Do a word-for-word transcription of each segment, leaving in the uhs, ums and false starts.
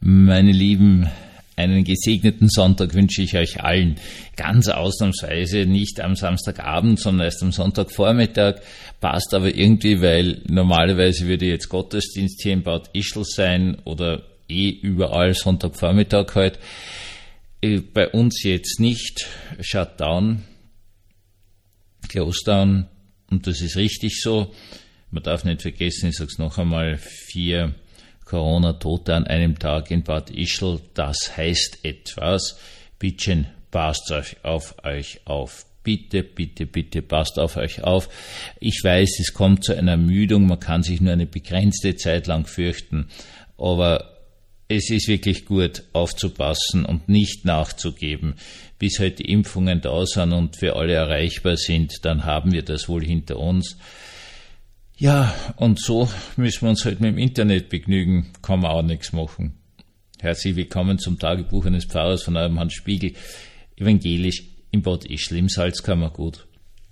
Meine Lieben, einen gesegneten Sonntag wünsche ich euch allen. Ganz ausnahmsweise nicht am Samstagabend, sondern erst am Sonntagvormittag. Passt aber irgendwie, weil normalerweise würde jetzt Gottesdienst hier in Bad Ischl sein oder eh überall Sonntagvormittag heute. Bei uns jetzt nicht. Shutdown, Closedown, und das ist richtig so. Man darf nicht vergessen, ich sage es noch einmal, vier Corona-Tote an einem Tag in Bad Ischl, das heißt etwas. Bittchen, passt euch auf euch auf. Bitte, bitte, bitte, passt auf euch auf. Ich weiß, es kommt zu einer Ermüdung, man kann sich nur eine begrenzte Zeit lang fürchten, aber es ist wirklich gut, aufzupassen und nicht nachzugeben. Bis heute die Impfungen da sind und für alle erreichbar sind, dann haben wir das wohl hinter uns. Ja, und so müssen wir uns halt mit dem Internet begnügen, kann man auch nichts machen. Herzlich willkommen zum Tagebuch eines Pfarrers von eurem Hans Spiegel, evangelisch in Bad Ischl im Salzkammergut.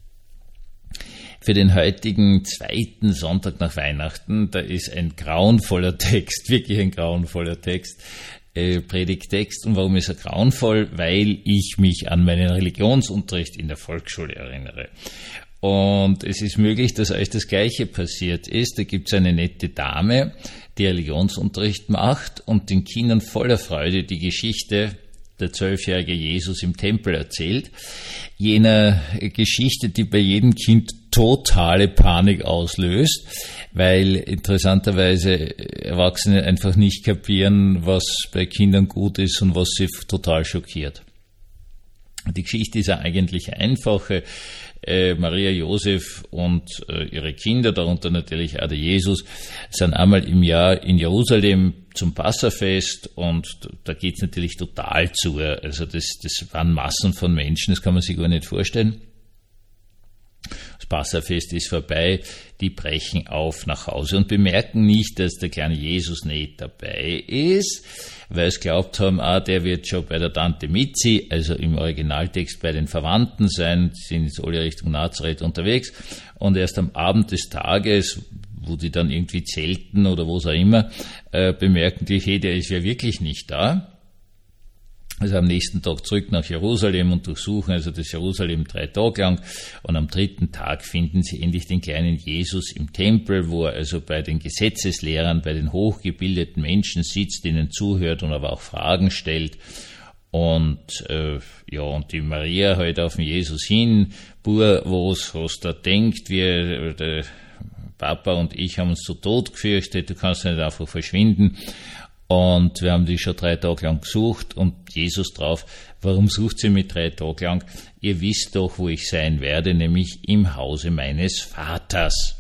Für den heutigen zweiten Sonntag nach Weihnachten, da ist ein grauenvoller Text, wirklich ein grauenvoller Text, äh, Predigttext. Und warum ist er grauenvoll? Weil ich mich an meinen Religionsunterricht in der Volksschule erinnere. Und es ist möglich, dass euch das Gleiche passiert ist. Da gibt es eine nette Dame, die Religionsunterricht macht und den Kindern voller Freude die Geschichte der zwölfjährige Jesus im Tempel erzählt. Jener Geschichte, die bei jedem Kind totale Panik auslöst, weil interessanterweise Erwachsene einfach nicht kapieren, was bei Kindern gut ist und was sie total schockiert. Die Geschichte ist ja eigentlich einfache. Äh, Maria, Josef und äh, ihre Kinder, darunter natürlich auch der Jesus, sind einmal im Jahr in Jerusalem zum Passafest und da geht's natürlich total zu. Also das, das waren Massen von Menschen, das kann man sich gar nicht vorstellen. Das Passafest ist vorbei, die brechen auf nach Hause und bemerken nicht, dass der kleine Jesus nicht dabei ist, weil sie glaubt haben, ah, der wird schon bei der Tante Mitzi, also im Originaltext bei den Verwandten sein, die sind jetzt alle Richtung Nazareth unterwegs, und erst am Abend des Tages, wo die dann irgendwie zelten oder wo auch immer, äh, bemerken die, hey, der ist ja wirklich nicht da. Also am nächsten Tag zurück nach Jerusalem und durchsuchen also das Jerusalem drei Tage lang, und am dritten Tag finden sie endlich den kleinen Jesus im Tempel, wo er also bei den Gesetzeslehrern, bei den hochgebildeten Menschen sitzt, ihnen zuhört und aber auch Fragen stellt. Und äh, ja, und die Maria halt auf den Jesus hin, Bur, was hast du denkt, wir, der Papa und ich haben uns zu Tod gefürchtet, du kannst nicht einfach verschwinden. Und wir haben die schon drei Tage lang gesucht, und Jesus drauf, warum sucht sie mich drei Tage lang? Ihr wisst doch, wo ich sein werde, nämlich im Hause meines Vaters.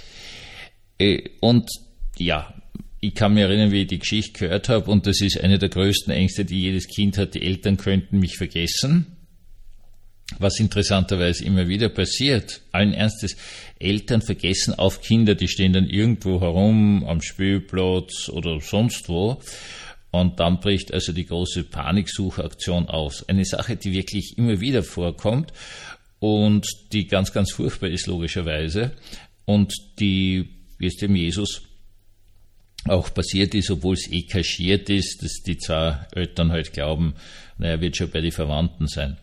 Und ja, ich kann mich erinnern, wie ich die Geschichte gehört habe, und das ist eine der größten Ängste, die jedes Kind hat, die Eltern könnten mich vergessen. Was interessanterweise immer wieder passiert. Allen Ernstes, Eltern vergessen auf Kinder, die stehen dann irgendwo herum am Spielplatz oder sonst wo, und dann bricht also die große Paniksuchaktion aus. Eine Sache, die wirklich immer wieder vorkommt und die ganz, ganz furchtbar ist logischerweise, und die, wie es dem Jesus auch passiert ist, obwohl es eh kaschiert ist, dass die zwei Eltern halt glauben, naja, wird schon bei den Verwandten sein.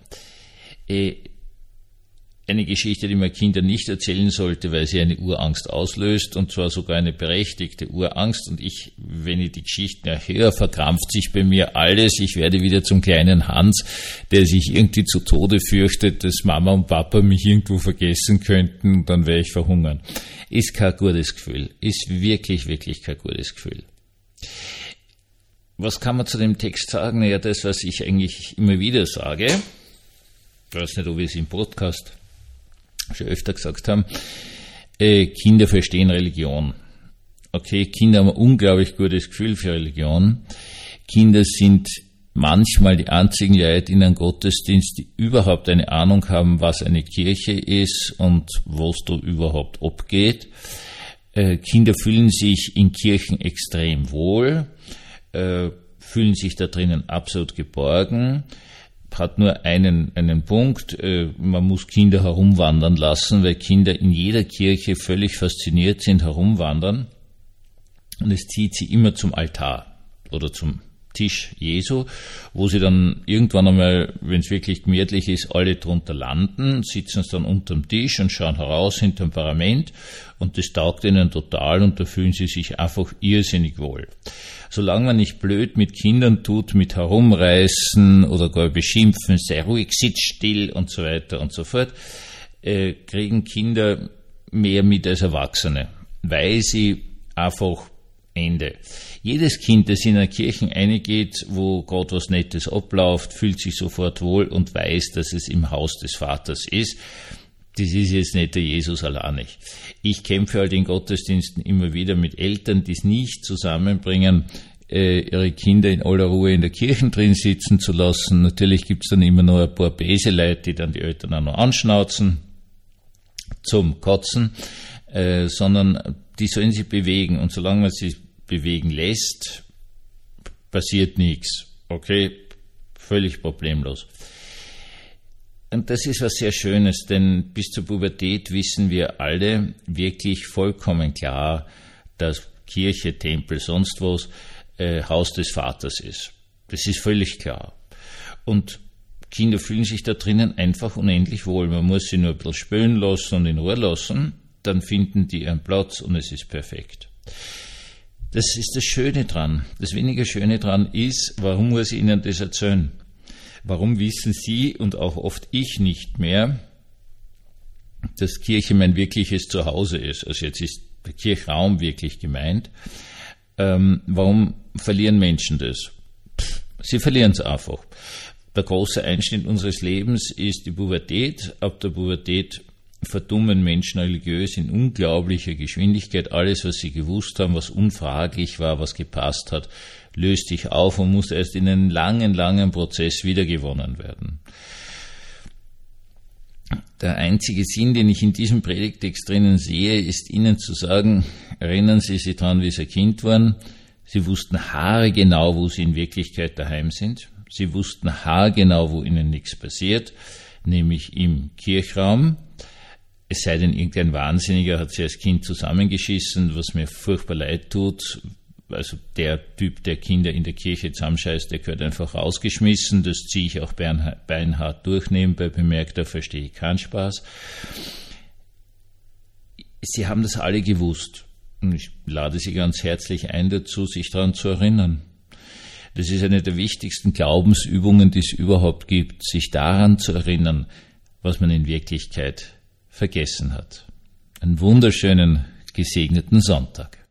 Eine Geschichte, die man Kindern nicht erzählen sollte, weil sie eine Urangst auslöst, und zwar sogar eine berechtigte Urangst. Und ich, wenn ich die Geschichten höre, verkrampft sich bei mir alles. Ich werde wieder zum kleinen Hans, der sich irgendwie zu Tode fürchtet, dass Mama und Papa mich irgendwo vergessen könnten, und dann werde ich verhungern. Ist kein gutes Gefühl. Ist wirklich, wirklich kein gutes Gefühl. Was kann man zu dem Text sagen? Naja, das, was ich eigentlich immer wieder sage. Ich weiß nicht, ob wir es im Podcast schon öfter gesagt haben, äh, Kinder verstehen Religion. Okay, Kinder haben ein unglaublich gutes Gefühl für Religion. Kinder sind manchmal die einzigen Leute in einem Gottesdienst, die überhaupt eine Ahnung haben, was eine Kirche ist und was da überhaupt abgeht. Äh, Kinder fühlen sich in Kirchen extrem wohl, äh, fühlen sich da drinnen absolut geborgen. Hat nur einen, einen Punkt, äh, man muss Kinder herumwandern lassen, weil Kinder in jeder Kirche völlig fasziniert sind, herumwandern, und es zieht sie immer zum Altar oder zum Tisch Jesu, wo sie dann irgendwann einmal, wenn es wirklich gemütlich ist, alle drunter landen, sitzen sie dann unterm Tisch und schauen heraus hinterm Parament und das taugt ihnen total und da fühlen sie sich einfach irrsinnig wohl. Solange man nicht blöd mit Kindern tut, mit herumreißen oder gar beschimpfen, sei ruhig, sitz still und so weiter und so fort, äh, kriegen Kinder mehr mit als Erwachsene, weil sie einfach Ende. Jedes Kind, das in eine Kirche reingeht, wo gerade was Nettes abläuft, fühlt sich sofort wohl und weiß, dass es im Haus des Vaters ist. Das ist jetzt nicht der Jesus alleinig. Ich kämpfe halt in Gottesdiensten immer wieder mit Eltern, die es nicht zusammenbringen, ihre Kinder in aller Ruhe in der Kirche drin sitzen zu lassen. Natürlich gibt's dann immer noch ein paar Beseleute, die dann die Eltern auch noch anschnauzen zum Kotzen, äh, sondern die sollen sich bewegen und solange man sich bewegen lässt, passiert nichts. Okay, völlig problemlos. Und das ist was sehr Schönes, denn bis zur Pubertät wissen wir alle wirklich vollkommen klar, dass Kirche, Tempel, sonst was äh, Haus des Vaters ist. Das ist völlig klar. Und Kinder fühlen sich da drinnen einfach unendlich wohl. Man muss sie nur ein bisschen spülen lassen und in Ruhe lassen, dann finden die ihren Platz und es ist perfekt. Das ist das Schöne dran. Das weniger Schöne dran ist, warum muss ich Ihnen das erzählen? Warum wissen Sie und auch oft ich nicht mehr, dass Kirche mein wirkliches Zuhause ist? Also jetzt ist der Kirchraum wirklich gemeint. Ähm, warum verlieren Menschen das? Pff, sie verlieren es einfach. Der große Einschnitt unseres Lebens ist die Pubertät. Ab der Pubertät verdummen Menschen religiös in unglaublicher Geschwindigkeit. Alles, was sie gewusst haben, was unfraglich war, was gepasst hat, löst sich auf und muss erst in einen langen, langen Prozess wiedergewonnen werden. Der einzige Sinn, den ich in diesem Predigtext drinnen sehe, ist Ihnen zu sagen, erinnern Sie sich daran, wie Sie ein Kind waren. Sie wussten haargenau, wo Sie in Wirklichkeit daheim sind. Sie wussten haargenau, wo Ihnen nichts passiert, nämlich im Kirchraum. Es sei denn, irgendein Wahnsinniger hat sie als Kind zusammengeschissen, was mir furchtbar leid tut. Also der Typ, der Kinder in der Kirche zusammenscheißt, der gehört einfach rausgeschmissen. Das ziehe ich auch beinhart durch. Nebenbei bemerkt, da verstehe ich keinen Spaß. Sie haben das alle gewusst. Und ich lade Sie ganz herzlich ein dazu, sich daran zu erinnern. Das ist eine der wichtigsten Glaubensübungen, die es überhaupt gibt, sich daran zu erinnern, was man in Wirklichkeit vergessen hat. Einen wunderschönen, gesegneten Sonntag.